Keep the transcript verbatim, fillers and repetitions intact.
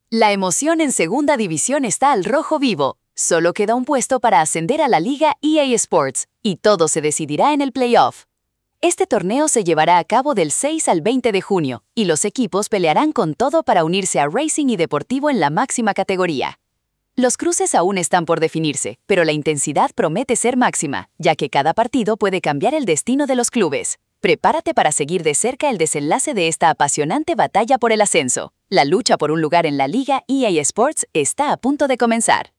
La emoción en Segunda División está al rojo vivo. Solo queda un puesto para ascender a la Liga E A Sports, y todo se decidirá en el playoff. Este torneo se llevará a cabo del seis al veinte de junio, y los equipos pelearán con todo para unirse a Racing y Deportivo en la máxima categoría. Los cruces aún están por definirse, pero la intensidad promete ser máxima, ya que cada partido puede cambiar el destino de los clubes. Prepárate para seguir de cerca el desenlace de esta apasionante batalla por el ascenso. La lucha por un lugar en la Liga E A Sports está a punto de comenzar.